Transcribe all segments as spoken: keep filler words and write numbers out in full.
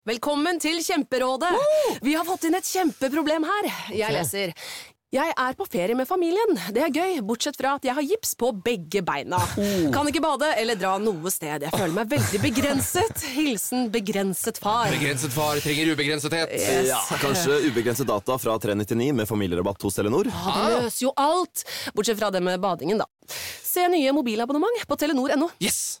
Velkommen til Kjemperådet. Vi har fått inn et kjempeproblem her. Jeg leser. Jeg er på ferie med familien. Det er gøy, bortsett fra at jeg har gips på begge beina. Kan ikke bade eller dra noe sted. Jeg føler meg veldig begrenset. Hilsen begrenset far. Begrenset far trenger ubegrensethet. Yes. Ja, kanskje ubegrenset data fra tre nittini med familierabatt hos Telenor. Ja, det løser jo alt. Bortsett fra det med badingen, da. Se nye mobilabonnement på telenor punktum no. Yes!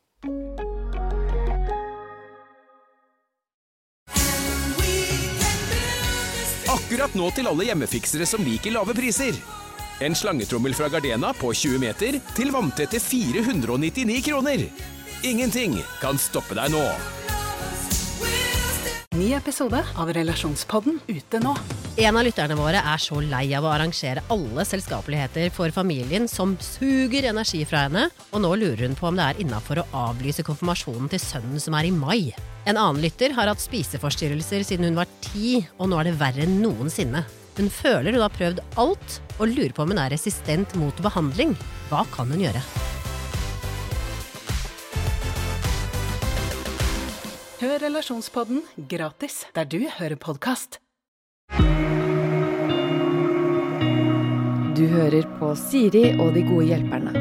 Akkurat nå til alle hjemmefiksere som liker lave priser. En slangetrommel fra Gardena på tjue meter til vanntette fire hundre og nittini kroner. Ingenting kan stoppe deg nå. Ny episode av Relasjonspodden ute nå. En av lytterne våre er så lei av å arrangere alle selskapeligheter for familien som suger energi fra henne, og nå lurer hun på om det er innenfor å avlyse konfirmasjonen til sønnen som er i mai. En annen lytter har hatt spiseforstyrrelser siden hun var ti, og nå er det verre enn noensinne. Hun føler hun har prøvd alt, og lurer på om hun er resistent mot behandling. Hva kan hun gjøre? Hør Relasjonspodden gratis der du hører podcast. Du hører på Siri og de gode hjelperne.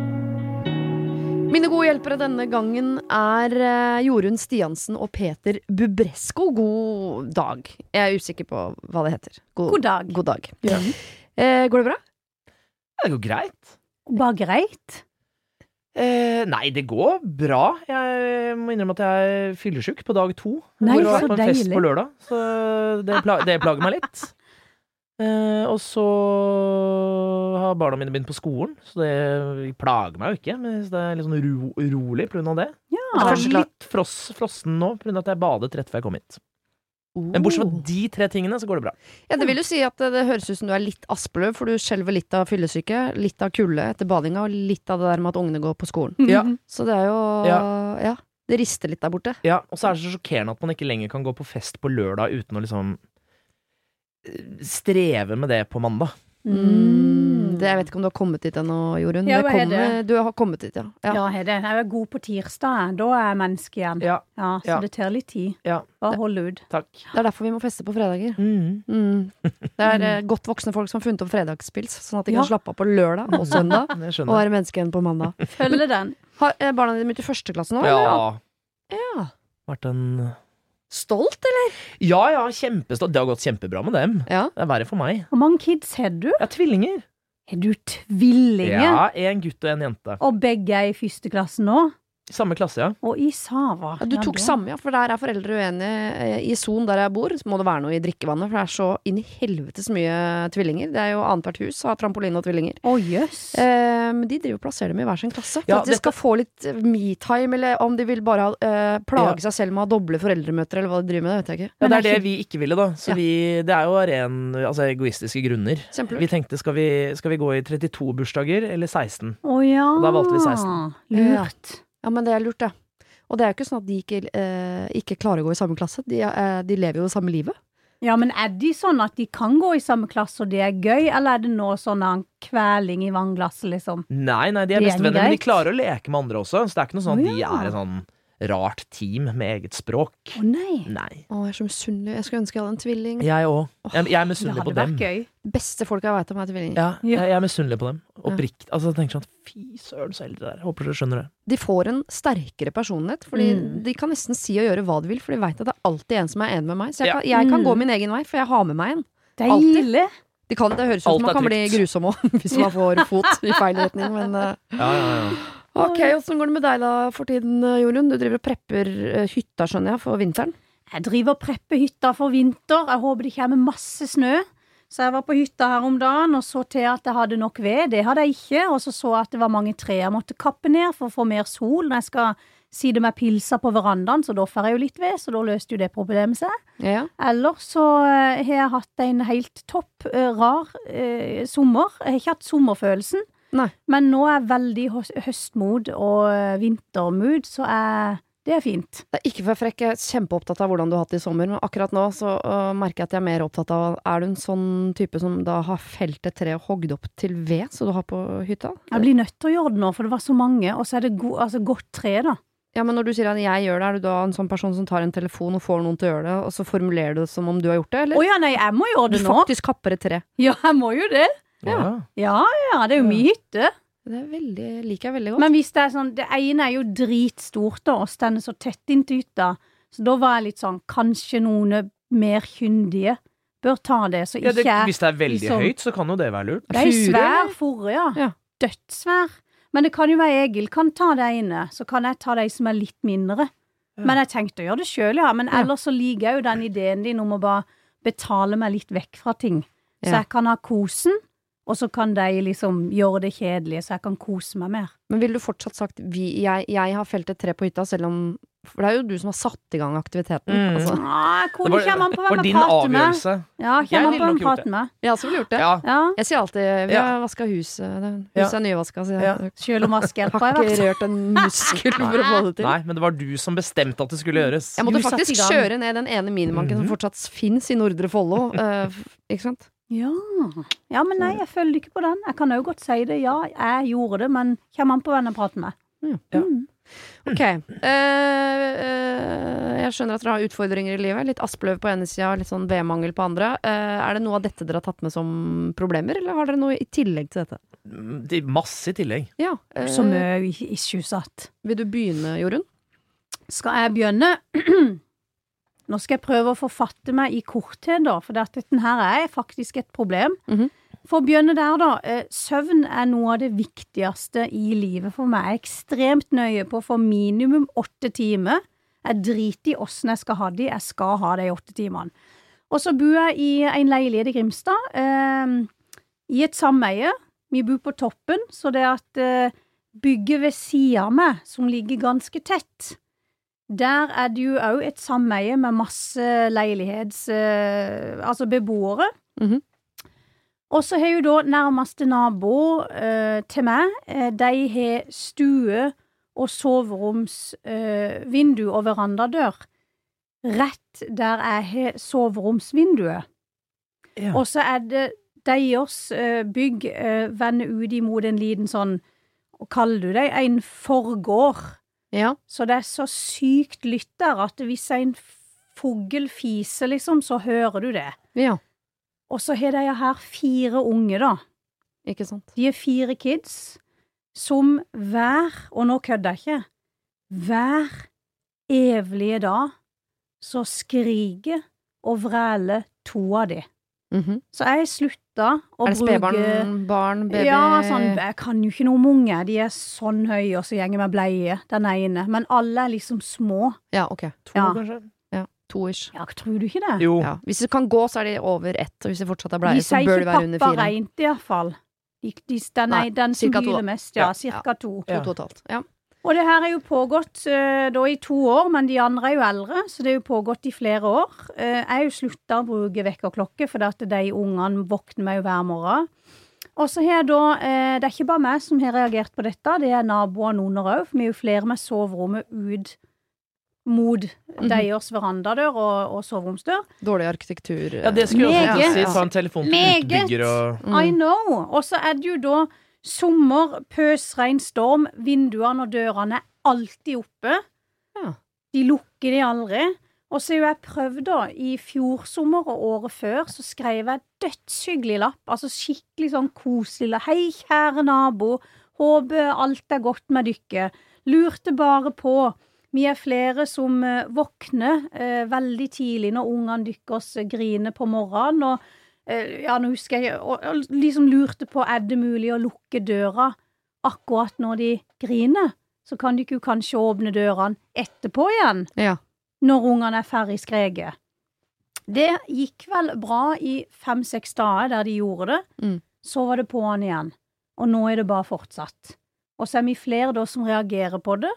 Mine gode hjelpere denne gangen er Jorunn Stiansen og Peter Bubresko. God dag. Jeg er usikker på hva det heter. God, God dag. God dag. Ja. Eh, går det bra? Det går greit. Bare greit? Eh, nei, det går bra. Jeg må innrømme at jeg er fyllesyk på dag to. Nei, jeg var så på en fest deilig. på lørdag, så det, pla det plager meg litt. Eh, og så har barna mine begynt på skolen, så det plager meg jo ikke. Men det er litt sånn uro urolig på grunn av det. Ja. Jeg er litt fross frossen nå på grunn av at jeg badet rett før jeg kom hit. Men bortsett fra de tre tingene, så går det bra. Ja, det vil jo si at det høres ut som du er litt aspeløv, for du skjelver litt av fyllesyke, litt av kulde etter badinga, og litt av det der med at ungene går på skolen. Ja. Så det er jo, Ja. ja, det rister litt der borte. Ja, og så er det så sjokkerende at man ikke lenger kan gå på fest på lørdag uten å liksom streve med det på mandag. Mm. Det, jeg vet ikke om du har kommet dit ennå, Jorunn. Ja, Det hva er kommer, det? du har kommet dit, ja. ja. Ja, Hede, jeg er god på tirsdag. Da er jeg menneske igjen. Ja, Ja, så Ja. det tar litt tid. ja, Bare hold ut. takk. Det er derfor vi må feste på fredager. Mm. Mm. Det er eh, godt voksne folk som har funnet opp fredagspils, sånn at de Ja. kan slappe av på lørdag og søndag, Jeg og skjønner. være menneske igjen på mandag. Følge den. Har eh, barna dine begynt i første klasse nå? Ja, eller? Ja. vært en... Stolt, eller? Ja, ja, kjempestolt. Det har gått kjempebra med dem. Ja. Det er verre for meg. Hvor mange kids har du? Jeg har tvillinger. Er du tvillinger? Ja, en gutt og en jente. Og begge er i første klasse nå? Samme klasse, ja. Og i Sava. Ja, du tok da. samme, ja, for der er foreldre uenige. Eh, I Son der jeg bor, så må det være noe i drikkevannet, for det er så inn i helvetes mye tvillinger. Det er jo annethvert hus, har trampoline og tvillinger. Å, jøss. Eh, men de driver og plasserer dem i hver sin klasse, for Ja, at de dette- skal få litt eh, me-time, eller om de vil bare eh, plage Ja. seg selv med å ha doble foreldremøter, eller hva de driver med, det vet jeg ikke. Ja, det Men er er det vi ikke ville, da. Så Ja. vi, det er jo av ren altså, egoistiske grunner. Kjempelurt. Vi tenkte, skal vi, skal vi gå i trettito bursdager eller seksten? Å ja. Og da valgte vi seksten. Lurt. Ja, men det er lurt, det. Og det er jo ikke sånn at de ikke, eh, ikke klarer å gå i samme klasse. De, eh, de lever jo det samme livet. Ja, men er de sånn at de kan gå i samme klasse, og det er gøy, eller er det nå sånn en kveling i vannglasset, liksom? Nei, nei, de er Det er bestevenner, men de greit. klarer å leke med andre også. Så det er ikke noe sånn at Å, de ja. er et sånn rart team med eget språk. Å nei. Nei. Å, jeg er så misunnelig. Jeg skulle ønske jeg hadde en tvilling. Jeg òg. Jeg, jeg er Det misunnelig på hadde dem. vært gøy. Beste folk jeg vet om er tvillinger. Ja, jeg, jeg er misunnelig på dem. Oppriktig. Altså, jeg tenker sånn, fy søren så eldre det er. Håper dere skjønner det. De får en sterkere personlighet, fordi Mm. de kan nesten si og gjøre hva de vil, for de vet at det er alltid en som er enig med meg. Så jeg Ja. kan, jeg kan Mm. gå min egen vei, for jeg har med meg en. Deilig. De kan, det høres ut som Alt man er kan bli trygt. grusom òg, hvis man får fot i feil retning, men uh, Ja, ja, ja. ok, åssen går det med deg da for tiden, uh, Jorunn? Du driver og prepper uh, hytta, skjønner jeg, for vinteren? Jeg driver og prepper hytta for vinter. Jeg håper det kommer masse snø. Så jeg var på hytta her om dagen og så til at jeg hadde nok ved. Det hadde jeg ikke. Og så så at det var mange tre jeg måtte kappe ned for å få mer sol når jeg skal side med pilser på verandaen. Så da får jeg jo litt ved, så da løste jo det problemet seg. Ja. Ellers så eh, har jeg hatt en helt topp, eh, rar eh, sommer. Jeg har ikke hatt sommerfølelsen. Nei. Men nå er jeg veldig hø- høstmod og eh, vintermood, så jeg, det er fint. Det er ikke for frekk, jeg er kjempeopptatt av hvordan du har hatt det i sommer, men akkurat nå så uh, merker jeg at jeg er mer opptatt av, er du en sånn type som da har felt et tre og hogd opp til ved, så du har på hytta? Jeg blir nødt til å gjøre det nå, for det var så mange, og så er det go altså, godt tre da. Ja, men når du sier at jeg gjør det, er du da en sånn person som tar en telefon og får noen til å gjøre det, og så formulerer du det som om du har gjort det, eller? Åja, nei, jeg må gjøre Du det nå. faktisk kapper et tre. Ja, jeg må jo det. Ja. Ja, ja, det er jo mye hytte. Det er veldig, liker jeg veldig godt. Men hvis det er sånn, det ene er jo dritstort da, og stender så tett inntil hytta, så da var jeg litt sånn, kanskje noen mer kyndige bør ta det, så Ja, ikke det, jeg hvis det er veldig liksom- høyt, så kan jo det være lurt. Det er Fure, svær eller? forre, ja. Ja. Dødsvær. Men det kan jo være Egil kan ta det ene, så kan jeg ta de som er litt mindre. Men jeg tenkte å gjøre det selv, ja. Men ellers så liker jeg jo den ideen din om å bare betale meg litt vekk fra ting. Så Ja. jeg kan ha kosen, og så kan de liksom gjøre det kjedelige, så jeg kan kose meg mer. Men ville du fortsatt sagt vi, jeg, jeg har felt et tre på hytta, selv om For det er jo du som har satt i gang aktiviteten. Mm. Altså. Ah, Det kone var, kommer an på var hvem jeg din prater med. avgjørelse. Ja, Jeg kommer an ville på hvem nok jeg gjort prater med. Jeg har også vel gjort det. Ja. Ja, Jeg sier alltid vi Ja. har vaska huset. det- Ja. Huset er nyvaska, så jeg Ja. selv om vaskehjelp har har jeg ikke vært. rørt en muskel for å få det til. Nei, men det var du som bestemte at det skulle gjøres. Jeg måtte Du satte faktisk i gang. kjøre ned den ene minibanken Mhm. som fortsatt finnes i Nordre Follo. eh, f- ikke sant? Ja. ja, men nei, jeg følger ikke på den. Jeg kan jo godt si det. Ja, jeg gjorde det, men kommer an på hvem jeg prater med. Ja. Mm. Ok. Eh, eh, jeg skjønner at dere har utfordringer i livet. Litt aspløv på ene sida, litt sånn vedmangel på andre. Eh, er det noe av dette dere har tatt med som problemer, eller har dere noe i tillegg til dette? Det er Masse i tillegg. Ja. eh, Så mye issues at. vil du begynne, Jorunn? Skal jeg begynne? Nå skal jeg prøve å forfatte meg i korthet, da, for dette her er faktisk et problem. Mhm. For å begynne der, da. Eh, søvn er noe av det viktigste i livet for meg. Jeg er ekstremt nøye på å få minimum åtte timer. Jeg driter i åssen jeg skal ha de. Jeg skal ha de åtte timene. Og så bor jeg i en leilighet i Grimstad, eh, i et sameie. Vi bor på toppen, så det at eh, bygget ved siden av meg, som ligger ganske tett, der er det jo også et sameie med masse leilighets, eh, altså beboere. Mhm. Og så har jo da nærmeste nabo eh, til meg, eh, de har stue og soveromsvindu eh, vindu og verandadør rett der jeg har soveromsvinduet. Ja. Og så er det deres eh, bygg eh, vender ut imot en liten sånn, hva kaller du det, en forgård. Ja. Så det er så sykt lytt der at hvis en fugl fiser, liksom, så hører du det. Ja. Og så har de her fire unge, da. Ikke sant. De er fire kids som hver, og nå kødder jeg ikke, hver evige dag så skriker og vræler to av de. Mhm. Så jeg slutta å Er det bruke spedbarn, barn, baby? Ja, sånn, jeg kan jo ikke noe om unge. De er sånn høye, og så gjenger med bleie, den ene. Men alle er liksom små. Ja, ok. To, Ja. kanskje? Ja, to-ish. Ja, tror du ikke det? Jo. Ja. Hvis det kan gå, så er de over ett, og hvis de fortsatt er De bleie, så sier bør de ikke være under pappa fire. rent, i hvert fall. De, de, den, Nei, er, den som cirka to, da. hyler mest, ja. Ja. Cirka to. To totalt. Ja. Og det her er jo pågått uh, da i to år, men de andre er jo eldre, så det er jo pågått i flere år. Uh, jeg har jo sluttet å bruke vekkerklokke, for at de ungene våkner meg jo hver morgen. Og så har jeg da, uh, det er ikke bare meg som har reagert på dette, det er naboene under også, for vi er jo flere med soverommet ut mot Mhm. deres verandadør og, og soveromsdør. Dårlig arkitektur. Ja, det skulle jeg også Meget. til å si. Ta en telefon til Meget. utbygger og Mm. I know. Og så er det jo da sommer, pøsregn, storm, vinduene og dørene er alltid oppe. Ja. De lukker de aldri. Og så har jo jeg prøvd da, i fjor sommer og året før, så skrev jeg dødshyggelig lapp, altså skikkelig sånn koselig lapp. Hei, kjære nabo, håper alt er godt med dykke. Lurte bare på, vi er flere som eh, våkner eh, veldig tidlig når ungene dykkers griner på morgenen, og eh, ja, nå husker jeg, og, og liksom lurte på, er det mulig å lukke døra akkurat når de griner? Så kan de ikke kanskje åpne dørene etterpå igjen, Ja. når ungene er ferdig skreket. Det gikk vel bra i fem-seks dager der de gjorde det. Mm. Så var det på'n igjen. Og nå er det bare fortsatt. Og så er vi flere da som reagerer på det.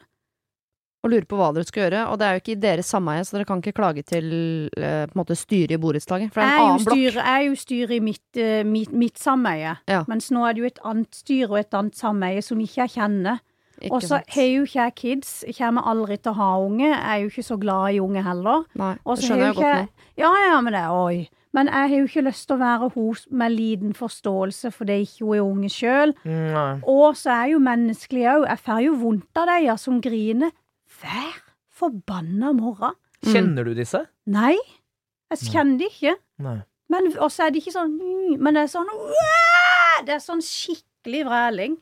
Og lurer på hva dere skal gjøre, og det er jo ikke i deres sameie, så dere kan ikke klage til eh, på en måte styret i borettslaget, for det er Jeg en er jo annen blokk. styre, jeg er jo styre i mitt, eh, mitt, mitt sameie. Ja. Mens nå er det jo et annet styre og et annet sameie som ikke jeg kjenner. Ikke Og så sant. har jo ikke jeg kids, jeg kommer aldri til å ha unge. Jeg er jo ikke så glad i unge heller. Nei, Og det så har skjønner jeg jo godt ikke- nå. Ja, ja, men det er oi. Men jeg har jo ikke lyst til å være hos med liten forståelse for det ikke hun er unge selv. Nei. Og så er jeg jo menneskelig også. Jeg får jo vondt av de ja, som griner hver forbanna morgen. Kjenner du disse? Nei, jeg kjenner det ikke. Nei. Men også er det ikke sånn, men det er sånn, Wah! Det er sånn skikkelig vræling.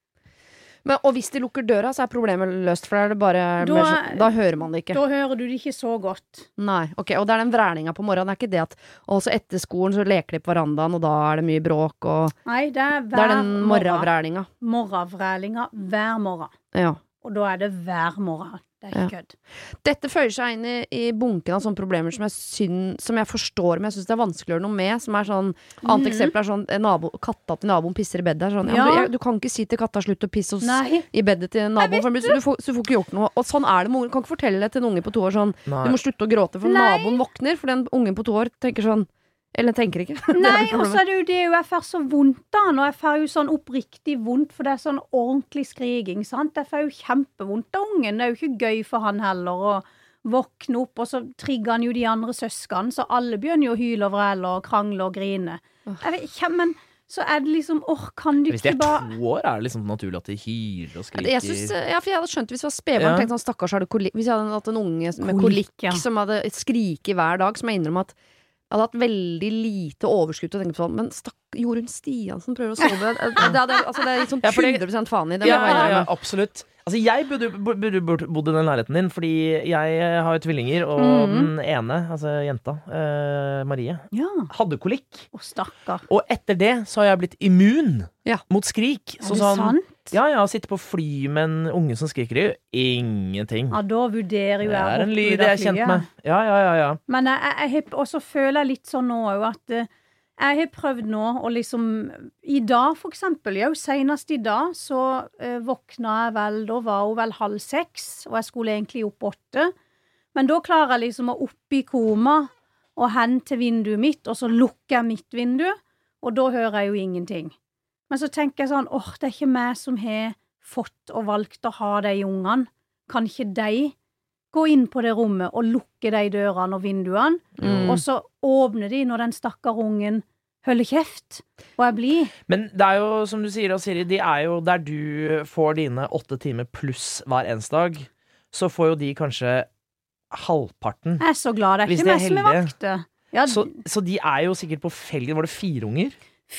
Men, og hvis de lukker døra, så er problemet løst, for da er det bare Da- mer sånn- da hører man det ikke. Da hører du det ikke så godt. Nei, ok, og det er den vrælinga på morgenen. Det er ikke det at også etter skolen så leker de på verandaen, og da er det mye bråk, og Nei, det er hver det er den morgen. morgenvrælinga. Morgenvrælinga hver morgen. Ja. Og da er det hver morgen. Det er ikke Ja. kødd. Dette føyer seg inn i, i bunken av sånne problemer som jeg, syn, som jeg forstår, men jeg syns det er vanskelig å gjøre noe med. Som er sånn, annet Mhm. eksempel er sånn nabo, katta til naboen pisser i bedet. Er sånn, ja. Ja. men du, jeg, du kan ikke si til katta slutt å pisse hos, Nei. i bedet til naboen, for du, du, får, så du får ikke gjort noe. Og sånn er det med unger. Du kan ikke fortelle det til en unge på to år sånn, Nei. du må slutte å gråte, for Nei. naboen våkner. For den ungen på to år tenker sånn, eller tenker ikke. Det er Nei, problemet. og så er det jo det jo jeg får så vondt da, og jeg får jo sånn oppriktig vondt, for det er sånn ordentlig skriging, sant? Jeg får jo kjempevondt av ungen, det er jo ikke gøy for han heller å våkne opp, og så trigger han jo de andre søskene, så alle begynner jo å hyle og vrele og krangle og grine. Jeg vet ikke, men så er det liksom, åh, kan du Hvis de ikke er bare... to år, er det liksom naturlig at de hyler og skriker. Jeg, synes, ja, for jeg hadde skjønt hvis det var spedbarn, Ja. tenkte sånn, stakkars har du kolikk. Hvis jeg hadde hatt en unge med Kolikk, kolikk ja. som hadde skriket hver dag, som jeg innrømmer at jeg hadde hatt veldig lite overskudd til å tenke på sånn, men stakk, Jorunn Stiansen prøver å sove. Det, det, det, altså, det er litt sånn Ja, for det- hundre prosent faen i det. Ja, må jeg ja, ja, innrømme. absolutt. Altså, jeg burde, burde, burde bodd i den nærheten din, fordi jeg har jo tvillinger, og Mhm. den ene, altså jenta, eh, Marie, Ja, hadde kolikk. å stakkar. Og etter det så har jeg blitt immun Ja. mot skrik. Er Så det sånn, sant? ja, ja, sitte på fly med en unge som skriker, det gjør ingenting. Ja, da vurderer jo Det jeg er en å lyd hoppe ut av jeg er kjent flyet. med. Ja, ja, ja, ja. Men jeg, jeg, jeg, og så føler jeg litt sånn nå jo at eh, jeg har prøvd nå å liksom I dag for eksempel, jo senest i dag så eh, våkna jeg vel, da var hun vel halv seks, og jeg skulle egentlig opp åtte. Men da klarer jeg liksom å opp i koma og hen til vinduet mitt, og så lukker jeg mitt vindu, og da hører jeg jo ingenting. Men så tenker jeg sånn, åh, det er ikke meg som har fått og valgt å ha de ungene. Kan ikke de gå inn på det rommet og lukke de dørene og vinduene, Mm. og så åpner de når den stakkar ungen holder kjeft, og jeg blir. Men det er jo, som du sier, og Siri, de er jo der du får dine åtte timer pluss hver eneste dag, så får jo de kanskje halvparten. Jeg er så glad det er Hvis ikke de er meg som er heldige. vakte. Ja, Så, så de er jo sikkert på felgen. Var det fire unger?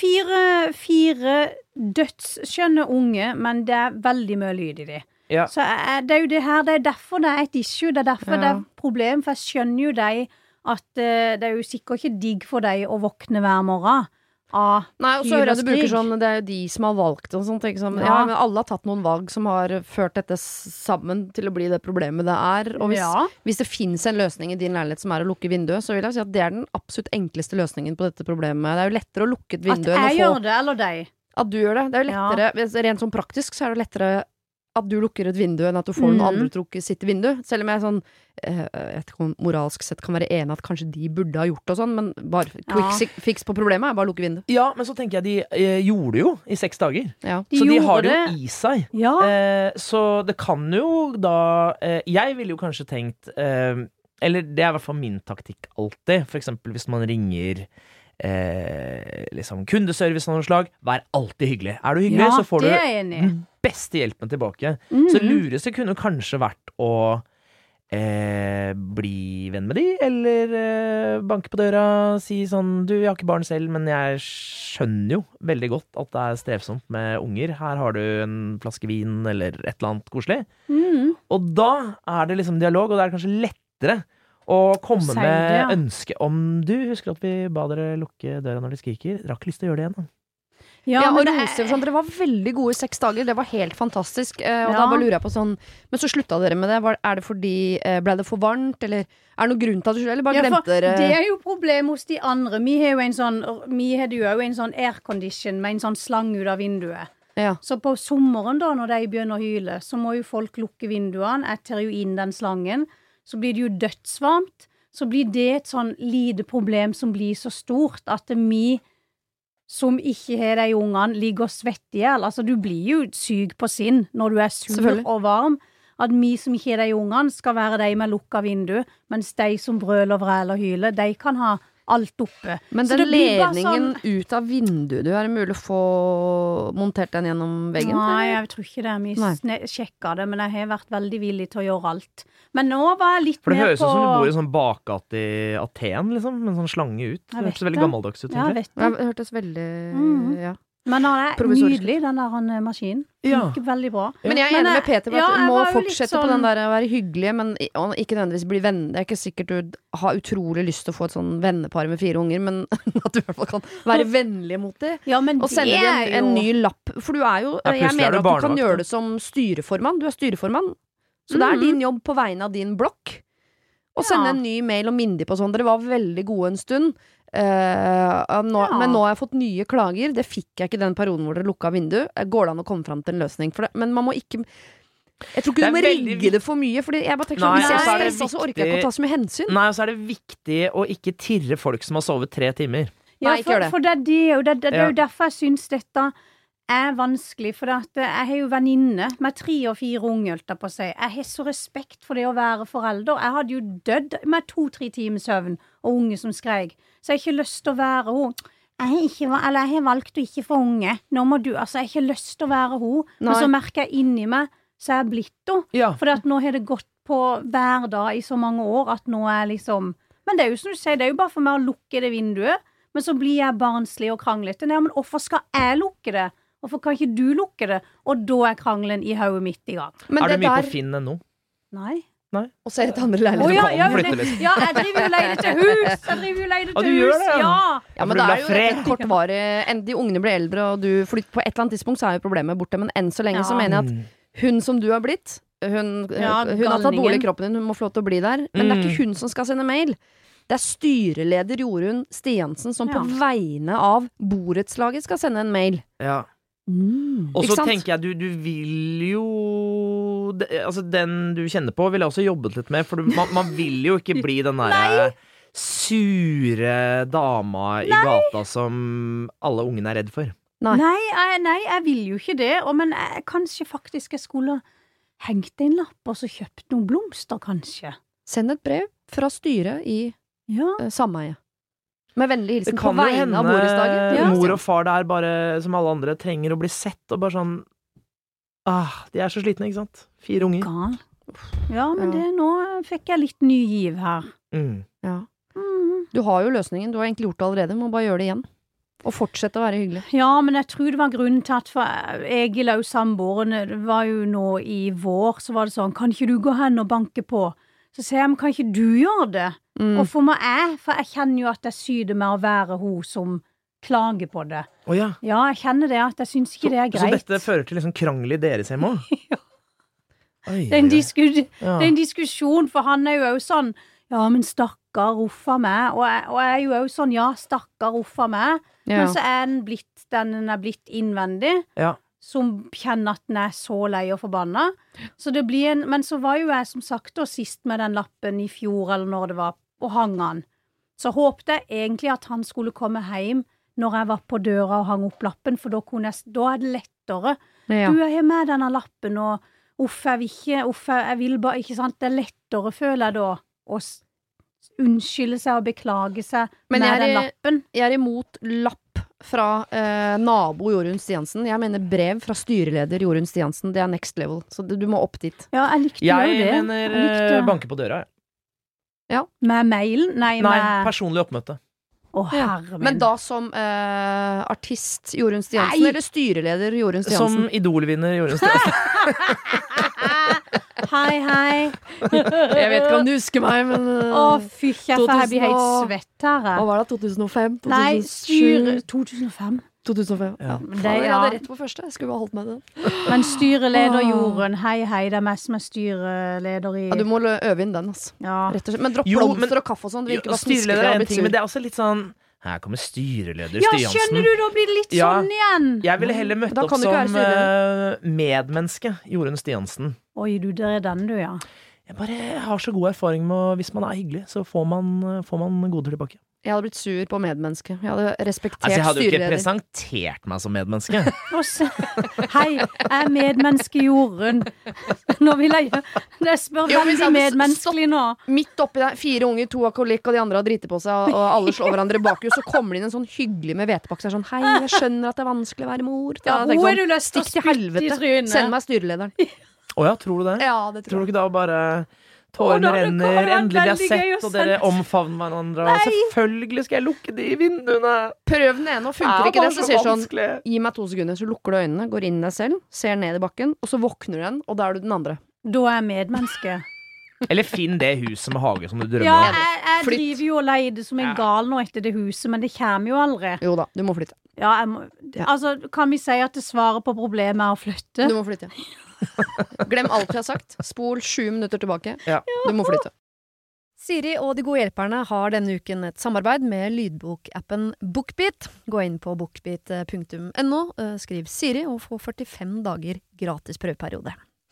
fire, fire dødsskjønne unge, men det er veldig mye lyd i de. Ja. Så jeg, det er jo det her, det er derfor det er et issue, det er derfor Ja. det er et problem, for jeg skjønner jo deg at eh, det er jo sikkert ikke digg for deg å våkne hver morgen av Nei, og så hyl hører jeg og du bruker skrik. sånn, det er jo de som har valgt og sånt, ikke sant? Ja. Ja. men alle har tatt noen valg som har ført dette s- sammen til å bli det problemet det er. Og hvis, Ja. hvis det finnes en løsning i din leilighet som er å lukke vinduet, så vil jeg si at det er den absolutt enkleste løsningen på dette problemet. Det er jo lettere å lukke et At vindu enn å jeg få gjør det, eller deg. at du gjør det. Det er jo Ja. lettere, hvis- rent sånn praktisk så er det lettere at du lukker et vindu enn at du får noen Mhm. andre til å lukke sitt vindu. Selv om jeg er sånn eh, jeg vet ikke om moralsk sett kan være enig at kanskje de burde ha gjort og sånn, men bare quick Ja. si- fix på problemet er bare å lukke vinduet. Ja, men så tenker jeg de eh, gjorde det jo i seks dager. Ja. De så de gjorde har det det. jo i seg. Ja. Eh, så det kan jo da eh, Jeg ville jo kanskje tenkt eh, Eller det er i hvert fall min taktikk alltid. For eksempel hvis man ringer eh, liksom kundeservice av noe slag. Vær alltid hyggelig. Er du hyggelig, Ja, så får det du er jeg enig i. den beste hjelpen tilbake. Mhm. Så lureste kunne kanskje vært å eh, bli venn med de, eller eh, banke på døra, si sånn du, jeg har ikke barn selv, men jeg skjønner jo veldig godt at det er strevsomt med unger. Her har du en flaske vin, eller et eller annet koselig. Mhm. Og da er det liksom dialog, og det er kanskje lettere å komme Si med det, ja. ønske om du husker at vi ba dere lukke døra når de skriker. Dere har ikke lyst til å gjøre det igjen, da. Ja, men og det er- roser sånn, dere var veldig gode i seks dager. Det var helt fantastisk. Eh, og Ja. da bare lurer jeg på sånn Men så slutta dere med det. Var, er det fordi eh, Ble det for varmt, eller er det noen grunn til at du slutta? Eller bare Ja, for glemte dere det er jo problem hos de andre. Vi har jo en sånn Vi hadde jo også en sånn aircondition med en sånn slange ut av vinduet. Ja. Så på sommeren da, når de begynner å hyle, så må jo folk lukke vinduene. Jeg tar jo inn den slangen. Så blir det jo dødsvarmt. Så blir det et sånn lite problem som blir så stort at vi som ikke har de ungene, ligger og svetter i hjel. Altså, du blir jo syk på sinn når du er sur Selvfølgelig. og varm. At vi som ikke har de ungene, skal være de med lukka vindu, mens de som brøler, vræler og hyler, de kan ha alt oppe. Men Så den det blir bare ledningen sånn- ut av vinduet, du, er det mulig å få montert den gjennom veggen? Nei, eller? jeg tror ikke det. Vi Nei. sne- sjekket det, men jeg har vært veldig villig til å gjøre alt. Men nå var jeg litt For det mer høres på ut som du bor i sånn bakgate i Aten, liksom, med en sånn slange ut. Det Jeg vet høres veldig det. gammeldags ut, Ja, jeg egentlig. vet Ja, det. det hørtes veldig Mhm. ja. Men han er Provisorisk. nydelig, den der han, eh, maskinen. Ja. Funker veldig bra. Men jeg er Men enig jeg- med Peter på at ja, du jeg må var jo litt fortsette sånn- på den der å være hyggelig, men i- og ikke nødvendigvis bli venner. Det er ikke sikkert du har utrolig lyst til å få et sånn vennepar med fire unger, men at du i hvert fall kan være vennlig mot dem. Ja, men Og sende det dem er en jo- ny lapp. For du er jo Ja, Jeg plutselig er mener du at du kan barnevakt, gjøre da. det som styreformann. Du er styreformann. Så det er Mhm. din jobb på vegne av din blokk. Å sende Ja. en ny mail og minne de på sånn. Dere var veldig gode en stund. Eh, nå, Ja. Men nå har jeg fått nye klager. Det fikk jeg ikke den perioden hvor dere lukka vindu. Går det an å komme fram til en løsning for det? Men man må ikke Jeg tror ikke Det du er må veldig rigge det for mye. Fordi jeg bare tenker Nei, sånn, Hvis jeg og så er er det stressa, så orker jeg ikke viktig- å ta så mye hensyn. Nei, og så er det viktig å ikke tirre folk som har sovet tre timer. Ja, Nei, ikke for, gjør det. for det, er det, og det, det, det er jo Ja. derfor jeg syns dette er vanskelig. For at jeg har jo venninne med tre og fire unge, holdt jeg på å si. Jeg har så respekt for det å være forelder. Jeg hadde jo dødd med to-tre timer søvn og unge som skreik. Så jeg har ikke lyst til å være hun. Jeg har, ikke, va- eller jeg har valgt å ikke få unge. Nå må du, altså Jeg har ikke lyst til å være hun. Men Nei. så merker jeg inni meg, så er jeg blitt henne. Ja. For at nå har det gått på hver dag i så mange år at nå er liksom Men det er jo som du sier, det er jo bare for meg å lukke det vinduet. Men så blir jeg barnslig og kranglete. Nei, men hvorfor skal jeg lukke det? Hvorfor kan ikke du lukke det? Og da er krangelen i hodet mitt i gang. Men Er det du mye der på Finn ennå? Nei. Og ser etter andre Å leiligheter. ja, kan ja, flytte men det, litt. ja, jeg driver jo leide til hus! Jeg driver jo leide Ja, til du gjør hus! det, ja. Ja. Ja, men For det du er vil jo ha fred. et kortvarig enn De ungene blir eldre, og du flytter på et eller annet tidspunkt, så er jo problemet borte. Men enn så lenge så Ja. mener jeg at hun som du har blitt hun, Ja, hun har tatt galningen. bolig i kroppen din, hun må få lov til å bli der. Men det er Mm. ikke hun som skal sende mail. Det er styreleder Jorunn Stiansen som Ja. på vegne av borettslaget skal sende en mail. Ja. Mm. Og Ikke så sant? tenker jeg, du, du vil jo det, Altså, den du kjenner på, vil jeg også jobbet litt med, for du, man, man vil jo ikke bli den derre sure dama i gata som alle ungene er redd for. Nei. Nei, jeg, nei, jeg vil jo ikke det. Og, men jeg, kanskje faktisk jeg skulle hengt en lapp og så kjøpt noen blomster, kanskje. Send et brev fra styret i Ja. uh, sameie. Med vennlig Det hilsen på kan jo vegne hende av borettslaget. Ja. mor og far der bare, som alle andre, trenger å bli sett, og bare sånn Ah, de er så slitne, ikke sant? Fire unger. Gal. Ja, men Ja. det, nå fikk jeg litt ny giv her. Mm. Ja. Mhm. Du har jo løsningen. Du har egentlig gjort det allerede. Må bare gjøre det igjen. Og fortsette å være hyggelig. Ja, men jeg tror det var grunnen til at for Egil og samboeren, det var jo nå i vår, så var det sånn, kan ikke du gå hen og banke på? Så sier jeg, men kan ikke du gjøre det? Mm. Og for meg er, for jeg kjenner jo at jeg syder med å være hun som klager på det. Å ja. Ja, jeg kjenner det, at jeg syns ikke det er Så greit. dette fører til liksom krangel i deres hjem òg? Ja. Det er en, disku, det Ja. er en diskusjon, for han er jo også sånn, ja, men stakkar uffa meg, og jeg, og jeg er jo også sånn, ja, stakkar uffa meg, Ja. men så er den blitt, den den er blitt innvendig, Ja. som kjenner at den er så lei og forbanna. Så det blir en, men så var jo jeg som sagt da sist med den lappen i fjor, eller når det var, og hang han. Så håpte jeg egentlig at han skulle komme hjem når jeg var på døra og hang opp lappen, for da, kunne jeg, da er det lettere. Ja. Du, jeg har med denne lappen, og uff, jeg vil ikke, uff, jeg vil bare, ikke sant, det er lettere, føler jeg da, å s- unnskylde seg og beklage seg Men med jeg er den i- lappen. Jeg er imot lapp fra eh, nabo Jorunn Stiansen. Jeg mener brev fra styreleder Jorunn Stiansen. Det er next level. Så du, du må opp dit. Ja, jeg likte Jeg jo det. mener Jeg likte- eh, banke på døra. jeg. Med mailen? Nei, Nei, med... personlig oppmøte. Å, herre min. Men da som eh, artist Jorunn Stiansen, Nei! eller styreleder Jorunn Som Stiansen? Idol-vinner Jorunn Stiansen. Hei, hei. Jeg vet ikke om du husker meg, men eh, Å, fy kjeft, jeg blir helt to tusen og- svett her. Hva jeg. var det? to tusen og fem? Nei, styr to tusen og fem. to tusen og fem. Ja. Men, det, Faen, jeg ja. hadde rett på første. Jeg skulle bare holdt meg til den. Men styreleder Åh. Jorunn, hei, hei, det er meg som er styreleder i Ja, du må lø- øve inn den, altså. Ja. Rett og slett. Men dropp Jo, blomster men- og kaffe og sånn. Det Jo, virker bare smiskete. styreleder Jeg er har en blitt ting, sur. men det er også litt sånn Her kommer styreleder Ja, Stiansen. skjønner du, da blir det litt Ja. sånn igjen. Jeg ville heller møtt Da opp kan du ikke som være eh, medmenneske Jorunn Stiansen. Oi, du, det er den du, ja. Jeg bare har så god erfaring med å, hvis man er hyggelig, så får man, får man goder tilbake. Jeg hadde blitt sur på medmenneske. Jeg hadde respektert Altså, jeg hadde jo ikke styreleder. presentert meg som medmenneske. Og så, hei, jeg er medmenneske Jorunn. Nå vil jeg Jeg spør Jo, hvis jeg veldig hadde medmenneskelig nå. Midt oppi der, fire unger, to alkoholikk, og de andre har driti på seg, og alle slår hverandre bakhjul, så kommer det inn en sånn hyggelig med hvetepakke, så er sånn, hei, jeg skjønner at det er vanskelig å være mor. Ja, Da tenker hun jeg er du lyst til å stikk til spytte i helvete. trynet. Send meg styrelederen. Å ja, tror du det? Ja, det Tror tror du jeg. ikke da bare Å, tårene da, det kommer renner, vært endelig vi har veldig gøy sett, å og dere sende. omfavner hverandre, og selvfølgelig skal jeg lukke de vinduene. Prøv den ene, og funker Ja, ikke det, bare så så sier sånn, vanskelig. gi meg to sekunder, så lukker du øynene, går inn i deg selv, ser ned i bakken, og så våkner du igjen, og da er du den andre. Da er jeg medmenneske. Eller finn det huset med hage som du drømmer Ja, om. jeg, jeg Flytt. driver jo og leider som en gal nå etter det huset, men det kommer jo aldri. Jo da, du må flytte. Ja, jeg må, altså, kan vi si at det svaret på problemet er å flytte? Du må flytte. Glem alt jeg har sagt. Spol sju minutter tilbake. Ja. Du må flytte. Siri og De gode hjelperne har denne uken et samarbeid med lydbokappen Bookbeat. Gå inn på bookbeat punktum no, skriv Siri og få førtifem dager gratis prøveperiode.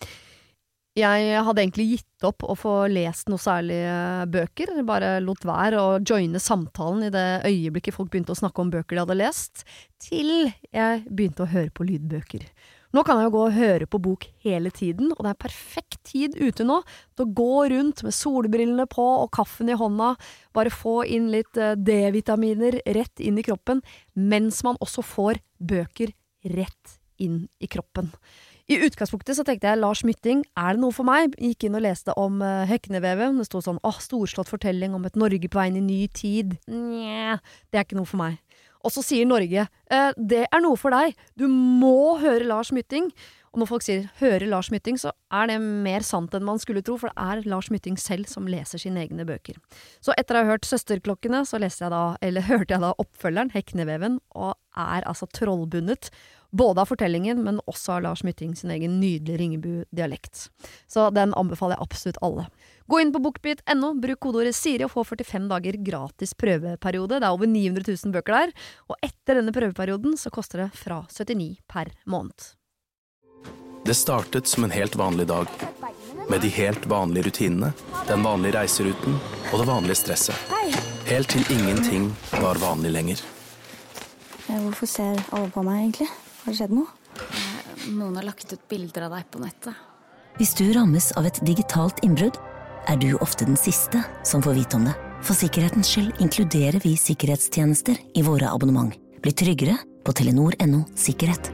Jeg hadde egentlig gitt opp å få lest noe særlig bøker, bare lot være å joine samtalen i det øyeblikket folk begynte å snakke om bøker de hadde lest, til jeg begynte å høre på lydbøker. Nå kan jeg jo gå og høre på bok hele tiden, og det er perfekt tid ute nå til å gå rundt med solbrillene på og kaffen i hånda, bare få inn litt D-vitaminer rett inn i kroppen, mens man også får bøker rett inn i kroppen. I utgangspunktet så tenkte jeg, Lars Mytting, er det noe for meg? Gikk inn og leste om uh, Heknevevet. Det stod sånn, åh, storslått fortelling om et Norge på vei inn i ny tid. Nja, det er ikke noe for meg. Og så sier Norge, eh, det er noe for deg. Du må høre Lars Mytting. Og når folk sier høre Lars Mytting, så er det mer sant enn man skulle tro, for det er Lars Mytting selv som leser sine egne bøker. Så etter å ha hørt Søsterklokkene, så leste jeg da, eller hørte jeg da oppfølgeren, Hekneveven, og er altså trollbundet, både av fortellingen, men også av Lars Mytting sin egen nydelige Ringebu-dialekt. Så den anbefaler jeg absolutt alle. Gå inn på bookbeat punktum no, bruk kodeordet Siri og få førtifem dager gratis prøveperiode. Det er over ni hundre tusen bøker der, og etter denne prøveperioden så koster det fra syttini per måned. Det startet som en helt vanlig dag, med de helt vanlige rutinene, den vanlige reiseruten og det vanlige stresset. Helt til ingenting var vanlig lenger. Hvorfor ser alle på meg egentlig? Har det skjedd noe? Noen har lagt ut bilder av deg på nettet. Hvis du rammes av et digitalt innbrudd, er du ofte den siste som får vite om det. For sikkerhetens skyld inkluderer vi sikkerhetstjenester i våre abonnement. Bli tryggere på telenor punktum no sikkerhet.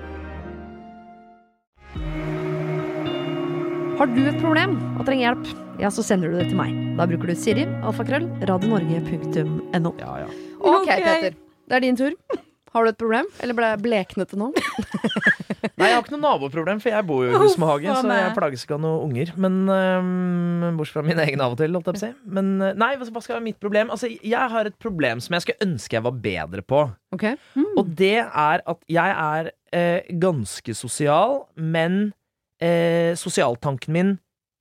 Har du et problem og trenger hjelp, ja, så sender du det til meg. Da bruker du Siri, alfakrøll, radionorge punktum no. Ja, ja. Ok, Peter. Det er din tur. Har du et problem? Eller ble jeg bleknete nå? Nei, jeg har ikke noe naboproblem, for jeg bor jo i hus med hage, så jeg plages ikke av noen unger. Men um, bortsett fra min egen av og til, holdt jeg på å si. Men nei, hva skal være mitt problem? Altså, jeg har et problem som jeg skulle ønske jeg var bedre på. Okay. Mm. Og det er at jeg er eh, ganske sosial, men eh, sosialtanken min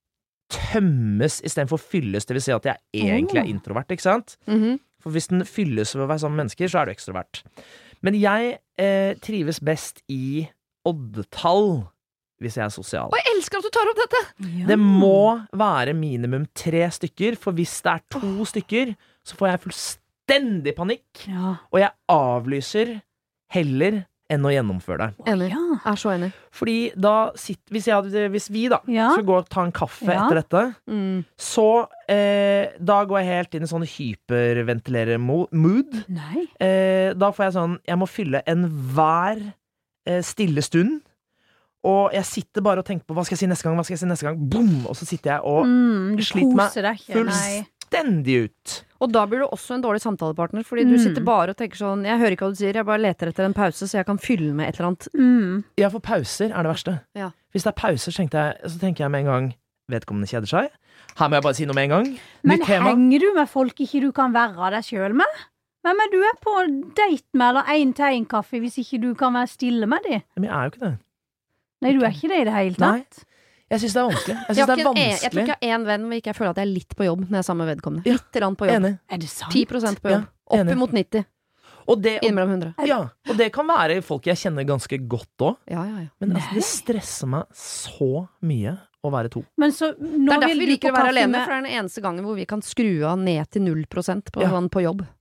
tømmes i stedet for fylles. Det vil si at jeg egentlig er introvert, ikke sant? Mm-hmm. For hvis den fylles ved å være sammen med mennesker, så er du ekstrovert. Men jeg eh, trives best i oddetall hvis jeg er sosial. Og jeg elsker at du tar opp dette! Ja. Det må være minimum tre stykker, for hvis det er to oh. stykker, så får jeg fullstendig panikk. Ja. Og jeg avlyser heller enn å gjennomføre det. Enig. Ja. Er så enig. Fordi da sitter, hvis, jeg hadde, hvis vi da ja. skal gå og ta en kaffe ja. etter dette, mm. så eh, da går jeg helt inn i sånn hyperventilere-mood. Nei. Eh, da får jeg sånn, jeg må fylle enhver eh, stille stund, og jeg sitter bare og tenker på hva skal jeg si neste gang, hva skal jeg si neste gang, boom, og så sitter jeg og mm, sliter meg ikke, fullstendig ut. Og da blir du også en dårlig samtalepartner, fordi mm. du sitter bare og tenker sånn, jeg hører ikke hva du sier, jeg bare leter etter en pause, så jeg kan fylle med et eller annet. Mm. Ja, for pauser er det verste. Ja. Hvis det er pauser, så, jeg, så tenker jeg med en gang, vedkommende kjeder seg. Her må jeg bare si noe med en gang. Men henger du med folk ikke du kan være deg selv med? Hvem er du er på date med, eller en til en kaffe, hvis ikke du kan være stille med dem? Men jeg er jo ikke det. Nei, du er ikke det i det hele tatt. Nei. Jeg synes det er vanskelig. Jeg, synes jeg, det er vanskelig. En, jeg tror ikke jeg har en venn hvor ikke jeg føler at jeg er litt på jobb når jeg er sammen med vedkommende. Ja. Litt rann på jobb. Enig. Er det sant? ti prosent på jobb. Ja, opp imot nitti. Og det, Innimellom hundre. Ja, og det kan være folk jeg kjenner ganske godt også. Ja, ja, ja. Men altså, det stresser meg så mye å være to. Men så, nå det er derfor vi liker å være alene, med... for det er den eneste gangen hvor vi kan skru av ned til null prosent på, ja. på jobb.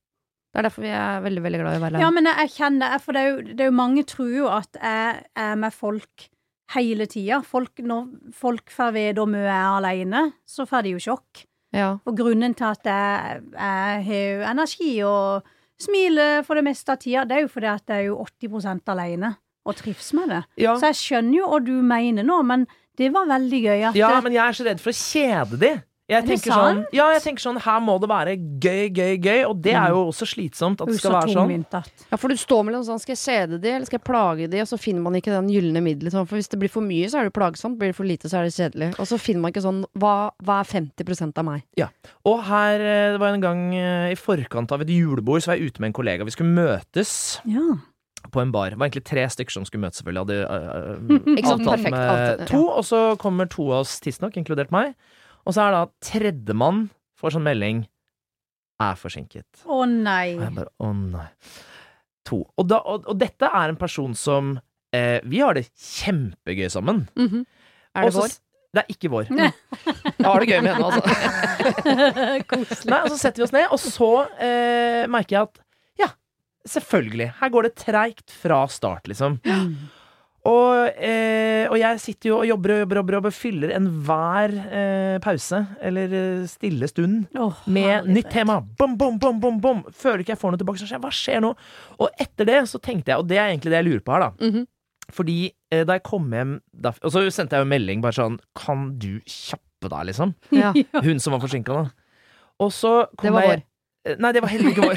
Det er derfor vi er veldig, veldig glad i å være alene. Ja, men jeg, jeg kjenner det, for det er, jo, det er jo mange tror jo at jeg er med folk hele tiden. Folk, når folk får ved om jeg er alene, så får de jo sjokk. Ja. Og grunnen til at jeg, jeg har energi og smiler for det meste av tida, det er jo fordi at jeg er jo åtti prosent alene og trives med det. Ja. Så jeg skjønner jo hva du mener nå, men det var veldig gøy at Ja, men jeg er så redd for å kjede de. Jeg tenker sånn, ja, jeg tenker sånn, her må det være gøy, gøy, gøy, og det er jo også slitsomt at det skal være sånn. Ja, for du står mellom sånn, skal jeg kjede de, eller skal jeg plage de, og så finner man ikke den gyllene middelet, sånn, for hvis det blir for mye, så er det plagsomt, blir det for lite, så er det kjedelig. Og så finner man ikke sånn, hva, hva er femti prosent av meg? Ja, og her, det var en gang i forkant av et julebord, så var jeg ute med en kollega, vi skulle møtes. Ja. På en bar. Det var egentlig tre stykker som skulle møtes, selvfølgelig. Hadde uh, Ikke sånn avtalt perfekt, med avtalt, ja. to, og så kommer to av oss tidsnok, inkludert meg. Og så er da tredjemann får sånn melding er forsinket. Å nei. Og jeg bare, å nei. To. Og, da, og, og dette er en person som eh, vi har det kjempegøy sammen. Mm-hmm. Er det Også, vår? Det er ikke vår. Jeg har det gøy med henne, altså. Koselig. Nei, og så setter vi oss ned, og så eh, merker jeg at ja, selvfølgelig. Her går det treigt fra start, liksom. Og, eh, og jeg sitter jo og jobber og jobber og jobber, jobber fyller enhver eh, pause eller eh, stille stund oh, med nytt tema. Bom, bom, bom, bom, bom. Føler ikke jeg får noe tilbake. Så skjer, hva skjer nå? Og etter det så tenkte jeg, og det er egentlig det jeg lurer på her da. Mm-hmm. Fordi eh, da jeg kom hjem da, og så sendte jeg jo en melding bare sånn, kan du kjappe deg liksom? Ja. Hun som var forsinket da. Og så kom Det var jeg, vår. Nei, det var heller ikke vår.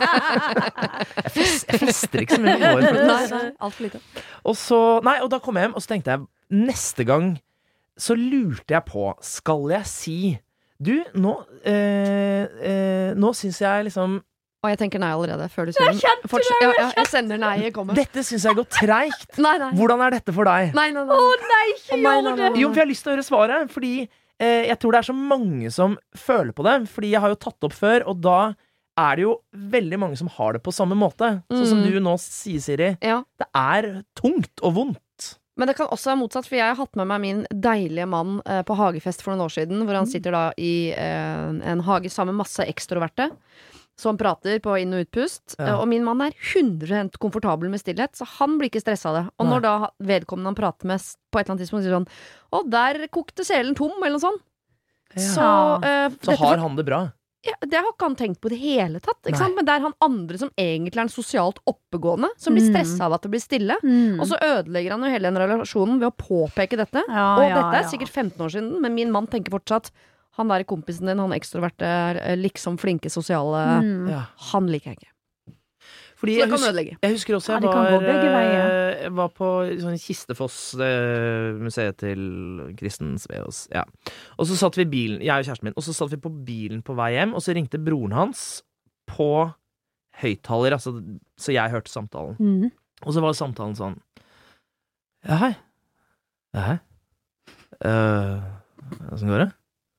jeg, fest, jeg fester ikke så mye med vår. Nei, nei, alt for lite. Og så, nei, og da kom jeg hjem, og så tenkte jeg, neste gang så lurte jeg på, skal jeg si, du, nå, eh, eh, nå synes jeg liksom Og jeg tenker nei allerede, før du sier den. Jeg kjente Forts- det, ja, jeg ja, jeg sender nei, jeg kommer. Dette synes jeg går treigt. Nei, nei. Hvordan er dette for deg? Nei, nei, nei. Å nei, ikke Å, nei, gjør nei, det! nei, nei. Jo, for jeg har lyst til å høre svaret, fordi eh, jeg tror det er så mange som føler på det, fordi jeg har jo tatt opp før, og da er det jo veldig mange som har det på samme måte. Sånn som Mm. du nå sier, Siri. Ja. Det er tungt og vondt. Men det kan også være motsatt, for jeg har hatt med meg min deilige mann eh, på hagefest for noen år siden, hvor han sitter da i eh, en hage sammen med masse ekstroverte, som prater på inn- og utpust, Ja. eh, og min mann er hundre prosent komfortabel med stillhet, så han blir ikke stresset av det. Og Nei. når da vedkommende han prater med s- på et eller annet tidspunkt sier sånn, å, der kokte selen tom, eller noe sånt, så, eh, Så dette- har han det bra. Ja, det har ikke han tenkt på i det hele tatt, ikke Nei. sant? Men det er han andre som egentlig er en sosialt oppegående, som blir Mm. stresset av at det blir stille. Mm. Og så ødelegger han jo hele den relasjonen ved å påpeke dette. Ja, og ja, dette er ja. sikkert femten år siden, men min mann tenker fortsatt han der kompisen din, han ekstroverte, eh, liksom flinke sosiale, Mm. Ja. han liker jeg ikke. Fordi Så jeg, det kan husker, ødelegge. jeg husker også Ja, jeg det kan var, gå begge veier. eh, jeg var på sånn Kistefoss, eh, museet til Kristen Sveås. Ja. Og så satt vi i bilen, jeg og kjæresten min, og så satt vi på bilen på vei hjem, og så ringte broren hans på høyttaler, altså, så jeg hørte samtalen. Mm. Og så var samtalen sånn, ja, hei. Ja, hei. Uh, hvordan går det?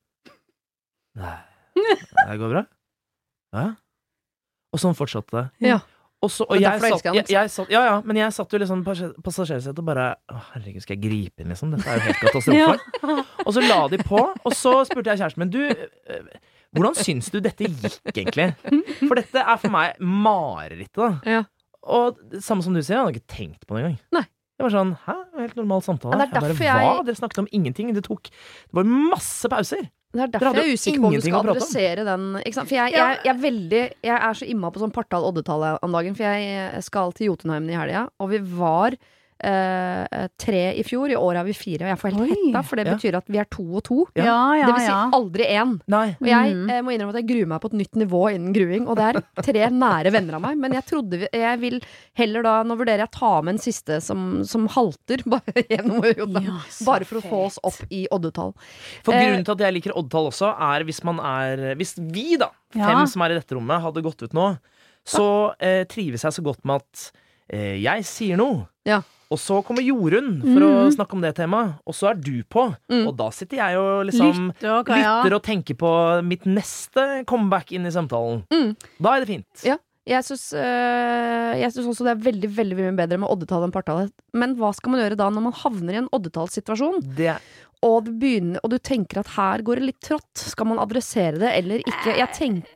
Nei, det går bra. Ja, ja. Og sånn fortsatte det. Ja. Og, så, og Men jeg, derfor satt, elsker han, jeg, jeg satt, ja, ja, men jeg satt jo liksom på passasjersetet og bare å, herregud, skal jeg gripe inn, liksom? Dette er jo helt katastrofe. Og så la de på, og så spurte jeg kjæresten min, du, øh, hvordan syns du dette gikk, egentlig? For dette er for meg marerittet, da. Ja. Og samme som du sier, jeg hadde ikke tenkt på det engang. Nei. Det var sånn, hæ? Helt normal samtale. Ja, det er jeg derfor bare, hva? jeg- Dere snakket om ingenting. Det tok, det var masse pauser. Det er Dere derfor hadde jeg er usikker på om du ingenting skal å prate om. adressere den, ikke sant? For jeg, jeg, jeg er veldig Jeg er så imma på sånn partall oddetall om dagen, for jeg skal til Jotunheimen i helga, og vi var eh, tre i fjor, i år er vi fire, og jeg får helt Oi. hetta, for det Ja. betyr at vi er to og to. Ja, ja, Det vil si ja. aldri én. Nei. Og jeg Mm. eh, må innrømme at jeg gruer meg på et nytt nivå innen gruing, og det er tre nære venner av meg, men jeg trodde vi, jeg vil heller da, nå vurderer jeg å ta med en siste som, som halter, bare gjennom Jotunheimen, Ja, så bare for å få fett. oss opp i oddetall. For Eh, grunnen til at jeg liker oddtall også, er hvis man er Hvis vi, da, Ja. fem som er i dette rommet, hadde gått ut nå, så eh, trives jeg så godt med at eh, jeg sier noe. Ja. Og så kommer Jorunn for å Mhm. snakke om det temaet, og så er du på. Mm. Og da sitter jeg og liksom Lytter og ja. lytter og tenker på mitt neste comeback inn i samtalen. Mm. Da er det fint. Ja. Jeg syns, øh, jeg syns også det er veldig veldig mye bedre med oddetall enn partall. Men hva skal man gjøre da når man havner i en oddetallssituasjon, Det, og, det begynner, og du tenker at her går det litt trått? Skal man adressere det eller ikke? Jeg tenker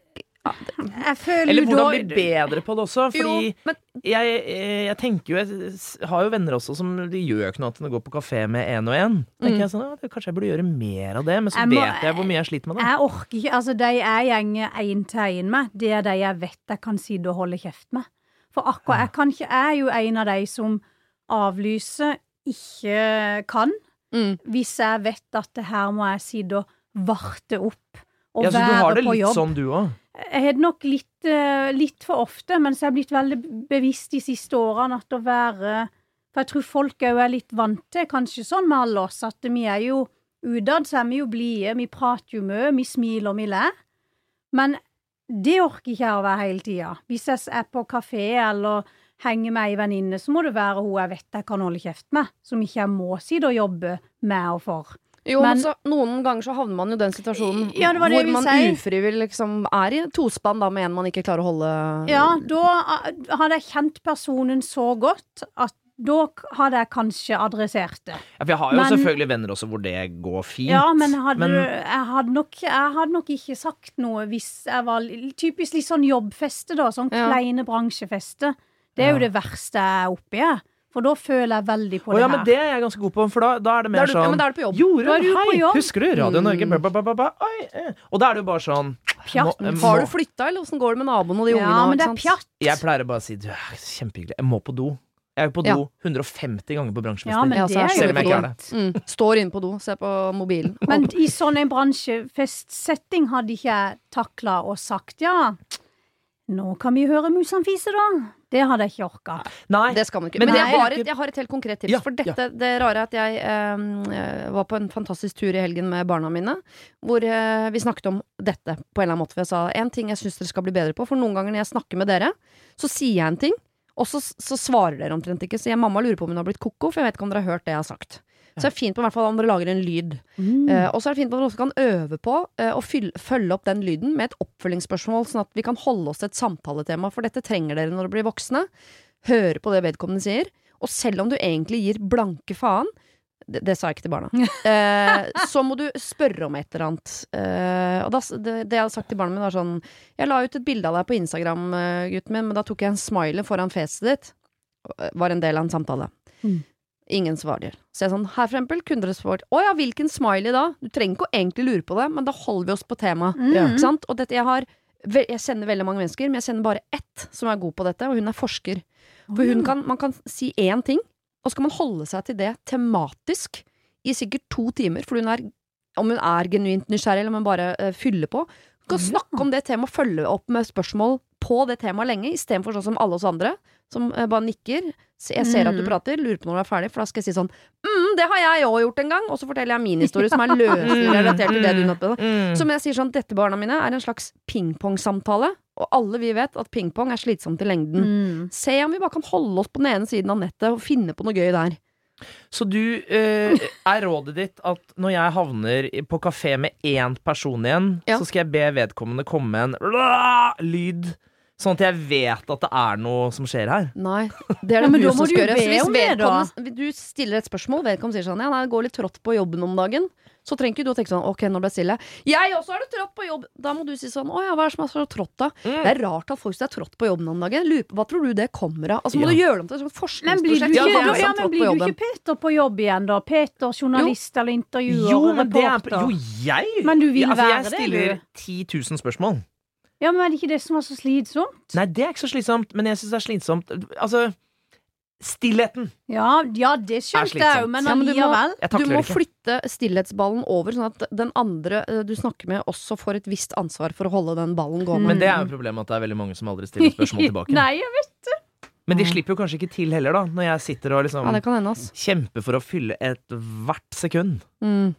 Jeg føler Eller jo hvordan da- bli bedre på det også. Fordi Jo, men- jeg, jeg, jeg tenker jo Jeg s- har jo venner også som de gjør ikke noe annet enn å gå på kafé med en og en. Tenker Mm. jeg sånn, ja, det- Kanskje jeg burde gjøre mer av det, men så Jeg må- vet jeg hvor mye jeg sliter med det. Jeg orker ikke, altså de jeg gjenger en til en med, det er de jeg vet jeg kan sitte og holde kjeft med. For akkurat, jeg kan ikke, jeg er jo en av de som avlyser ikke kan, Mm. hvis jeg vet at det her må jeg sitte og varte opp og Ja, så du være har det på litt jobb. sånn du òg? Jeg har det nok litt, eh, litt for ofte, men så har jeg blitt veldig bevisst de siste årene at å være, for jeg tror folk også er litt vant til, kanskje sånn med alle oss, at vi er jo utad, så er vi jo blide, vi prater jo mye, vi smiler, vi ler. Men det orker ikke jeg å være hele tida. Hvis jeg er på kafé eller henger med ei venninne, så må det være hun jeg vet jeg kan holde kjeft med, som ikke jeg må sitte og jobbe med og for. Jo, Men- men så, noen ganger så havner man jo i den situasjonen Ja, det var det hvor jeg man ville si. ufrivillig liksom er i tospann da med en man ikke klarer å holde. Ja, da eh, hadde jeg kjent personen så godt at da hadde jeg kanskje adressert det. Ja, for jeg har jo Men- selvfølgelig venner også hvor det går fint. Ja, men, hadde, Men- jeg, hadde nok, jeg hadde nok ikke sagt noe hvis jeg var li- typisk litt sånn jobbfeste da, sånn Ja. kleine bransjefeste. Det er jo Ja. det verste jeg er oppi her. For da føler jeg veldig på Å det ja, her. men det er jeg ganske god på, for da, da er det Da mer er du, sånn ja, men da er du på jobb. Jorunn, Da er du på hei, jobb. husker du Radio Norge? Mm. Ba, ba, ba, ba, ba, oi, eh. Og da er det jo bare sånn Pjatt. må- Har må- du flytta, eller hvordan går det med naboen og de ungene? Ja, men det ikke er sant? pjatt. Jeg pleier bare å si du, kjempehyggelig, jeg må på do. Jeg er jo på do Ja. hundre og femti ganger på bransjefester. Ja, men Ja, det så er er så Selv om jeg jo ikke er det. fint. Mm. Står inne på do, ser på mobilen. Men i sånn en bransjefestsetting hadde ikke jeg takla og sagt ja, nå kan vi høre musene fise da. Det hadde jeg ikke orka. Nei, Det skal man ikke. Men Men, det jeg, er har ikke- et, jeg har et helt konkret tips. Ja, for dette, ja. det rare er at jeg eh, var på en fantastisk tur i helgen med barna mine, hvor eh, vi snakket om dette på en eller annen måte. For jeg sa en ting jeg syns dere skal bli bedre på, for noen ganger når jeg snakker med dere, så sier jeg en ting, og så, så svarer dere omtrent ikke. Så jeg, mamma lurer på om hun har blitt koko, for jeg vet ikke om dere har hørt det jeg har sagt. Så det er fint på hvert fall om dere lager en lyd. Mm. Eh, og så er det fint at dere også kan øve på eh, å fylle, følge opp den lyden med et oppfølgingsspørsmål, sånn at vi kan holde oss til et samtaletema, for dette trenger dere når dere blir voksne. Høre på det vedkommende sier, og selv om du egentlig gir blanke faen, det, det sa jeg ikke til barna, eh, så må du spørre om et eller annet. Eh, og da, det, det jeg hadde sagt til barna mine var sånn, jeg la ut et bilde av deg på Instagram, eh, gutten min, men da tok jeg en smiley foran fjeset ditt, var en del av en samtale. Mm. Ingen svarer. Så jeg er sånn, her for eksempel, kunne dere svart, å ja, hvilken smiley da? Du trenger ikke å egentlig lure på det, men da holder vi oss på tema. Mm. Ikke sant? Og dette, jeg har, ve- jeg kjenner veldig mange mennesker, men jeg kjenner bare ett som er god på dette, og hun er forsker. For hun kan, man kan si én ting, og så kan man holde seg til det tematisk i sikkert to timer, for hun er, om hun er genuint nysgjerrig, eller om hun bare uh, fyller på. Hun kan snakke om det temaet, følge opp med spørsmål på det temaet lenge, i stedet for sånn som alle oss andre, som uh, bare nikker. Så jeg ser at du Mm. prater, lurer på når du er ferdig, for da skal jeg si sånn, mm, det har jeg også gjort en gang, og så forteller jeg min historie, som er løselig relatert til det du nådde. Mm. Som jeg sier sånn, dette barna mine er en slags pingpong-samtale, og alle vi vet at pingpong er slitsomt i lengden. Mm. Se om vi bare kan holde oss på den ene siden av nettet og finne på noe gøy der. Så du, eh, er rådet ditt at når jeg havner i- på kafé med én person igjen, Ja. så skal jeg be vedkommende komme med en lyd, sånn at jeg vet at det er noe som skjer her? Nei, det er Ja, det men du da som må du skal gjøre. be Så hvis om det, da. vedkommende, du stiller et spørsmål, vedkommende sier sånn, ja, nei, det går litt trått på jobben om dagen, så trenger ikke du å tenke sånn, ok, nå ble jeg stille. Jeg også har det trått på jobb! Da må du si sånn, å ja, hva er det som er så trått da? Mm. Det er rart at folk synes det er trått på jobben om dagen. Lurer på, hva tror du det kommer av? Altså må Ja. du gjøre det om til et sånt Men blir du forskningsprosjekt. ikke, Ja, da, det er ja, sant men trått blir på du jobben. ikke Peter på jobb igjen, da? Peter, journalist eller intervjuer, Jo, men det er reporter? Jo, jeg Men du vil altså, være jeg det, stiller du? ti tusen spørsmål. Ja, men er det ikke det som er så slitsomt? Nei, det er ikke så slitsomt, men jeg synes det er slitsomt. Altså, stillheten. Ja, ja det skjønte jeg jo, slitsomt. men Ja, men du må, allikevel. Jeg du takler må det ikke. flytte stillhetsballen over, sånn at den andre eh, du snakker med også får et visst ansvar for å holde den ballen gående. Men det er jo problemet at det er veldig mange som aldri stiller spørsmål tilbake. Nei, jeg vet det. Men de slipper jo kanskje ikke til heller, da, når jeg sitter og liksom Ja, det kan hende, ass. kjemper for å fylle et hvert sekund. Mm.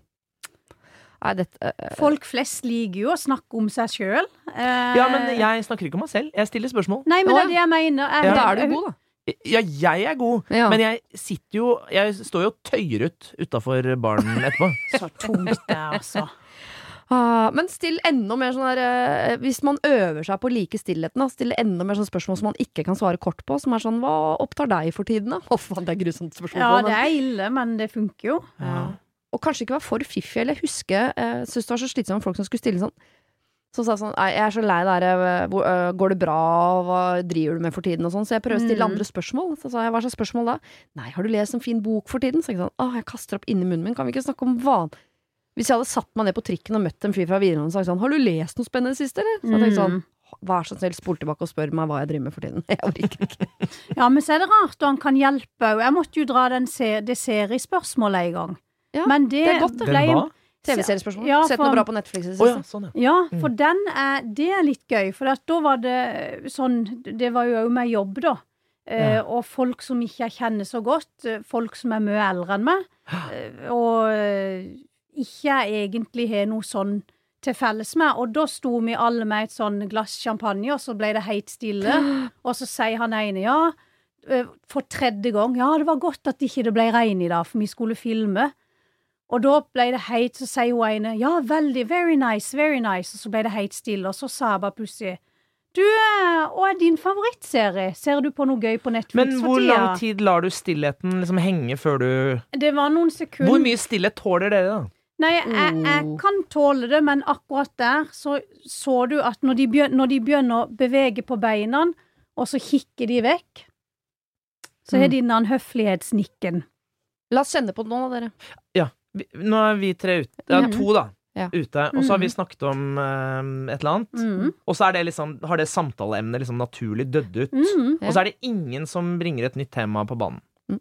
Nei, dette eh, Folk flest liker jo å snakke om seg sjøl. Ja, men jeg snakker ikke om meg selv. Jeg stiller spørsmål. Nei, men Å, det er det jeg mener. Jeg, Ja. Da er du god, da. Ja, jeg er god, Ja. men jeg sitter jo Jeg står jo og tøyer ut utafor baren etterpå. Så tungt det, altså. Ah, men still enda mer sånn der eh, hvis man øver seg på å like stillheten, da, still enda mer sånne spørsmål som man ikke kan svare kort på, som er sånn, hva opptar deg for tiden da? Å faen, det er grusomt spørsmål. Ja, men- det er ille, men det funker jo. Ja. Og kanskje ikke være for fiffig, eller huske, eh, synes det var så slitsomt med folk som skulle stille sånn, Så sa jeg sånn, nei, jeg er så lei der, hvor, øh, går det bra, hva driver du med for tiden og sånn, så jeg prøver å stille Mm. andre spørsmål. Så sa jeg, hva slags spørsmål da? Nei, har du lest en fin bok for tiden? Så jeg sånn, åh, jeg kaster opp inn i munnen min, kan vi ikke snakke om van? Hvis jeg hadde satt meg ned på trikken og møtt en fyr fra videregående, så sa jeg sånn, har du lest noe spennende siste, eller? Så jeg tenkte sånn, vær så snill, spol tilbake og spør meg hva jeg driver med for tiden. Jeg orker ikke. Ja, men så er det rart, og han kan hjelpe. Jeg måtte jo dra den se det seriespørsmålet en gang. Ja, men det, det er godt, det. ble- Den hva? T V-seriespørsmål. Ja, Sett for- noe bra på Netflix i det Å ja, siste. sånn ja. Ja, Mm. for den er, det er litt gøy, for at da var det sånn, det var jo også med jobb da, eh, Ja. og folk som ikke jeg kjenner så godt, eh, folk som er mye eldre enn meg, eh, og eh, ikke jeg egentlig har noe sånn til felles med, og da sto vi alle med et sånn glass champagne, og så ble det helt stille, og så sier han ene, ja, eh, for tredje gang, ja, det var godt at ikke det ble regn i dag, for vi skulle filme. Og da ble det helt, så sier hun ene, ja, veldig, very nice, very nice, og så ble det helt stille, og så sa jeg bare plutselig, du, eh, hva er din favorittserie? Ser du på noe gøy på Netflix Men for hvor tida? lang tid lar du stillheten liksom henge før du Det var noen sekunder. Hvor mye stillhet tåler dere da? Nei, jeg, jeg, jeg kan tåle det, men akkurat der så, så du at når de, begynner, når de begynner å bevege på beina, og så kikker de vekk, så Mm. har de den høflighetsnikken. La oss kjenne på noen av dere. Ja, vi, nå er vi tre ute Ja, Mhm. to da Ja. Ute, og så har vi Mhm. snakket om eh, et eller annet Mhm. Og så er det liksom, har det samtaleemnet liksom naturlig dødd ut Mhm. Og så er det ingen som bringer et nytt tema på banen Mm.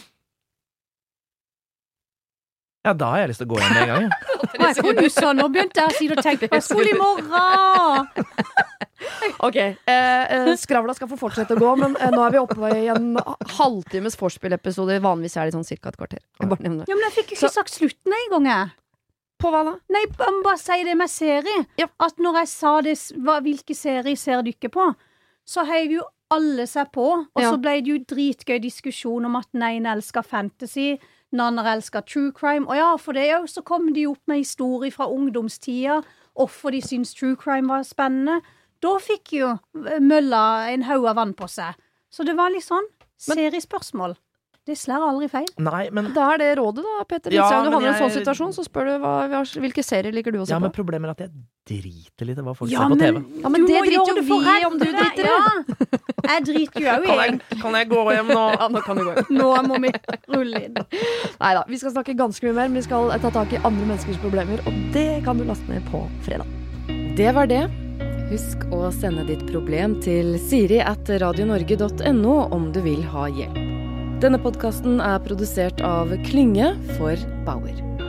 Ja, da har jeg lyst til å gå hjem med en gang ja. Nei, hvor du sa, nå begynte jeg å si det og tenke på skole i morgen! Ok, eh, eh, Skravla skal få fortsette å gå, men eh, nå er vi oppe i en halvtimes forspill-episode. Vanligvis er det sånn cirka et kvarter. Jeg bare nevner det. Ja, men jeg fikk jo ikke sagt slutten en gang, jeg. På hva da? Nei, jeg må bare si det med serie. Ja. At når jeg sa det, hva, hvilke serier ser du ikke på, så heiv jo alle seg på, og Ja. så ble det jo dritgøy diskusjon om at den ene elsker fantasy, den andre elsker true crime, og ja, for det jo, så kom de opp med historier fra ungdomstida, hvorfor de syns true crime var spennende. Da fikk jo mølla en haug av vann på seg. Så det var litt sånn seriespørsmål. Det slår aldri feil. Nei, men, Da er det rådet da, Peter. Ja, Hvis du men havner i en jeg- sånn situasjon, så spør du hva, hva- hvilke serier liker du å se ja, men på. problemet er at jeg driter litt i hva folk Ja, ser på men, TV Ja, men du det må driter gjøre jo det for vi om du eldre. driter i. Ja. Jeg driter jo òg i kan en. jeg, kan jeg gå hjem nå? Ja, nå kan du gå. Nå må vi rulle inn. Neida, vi skal snakke ganske mye mer, men vi skal ta tak i andre menneskers problemer, og det kan du laste ned på fredag. Det var det. Husk å sende ditt problem til siri at radionorge punktum no om du vil ha hjelp. Denne podkasten er produsert av Klynge for Bauer.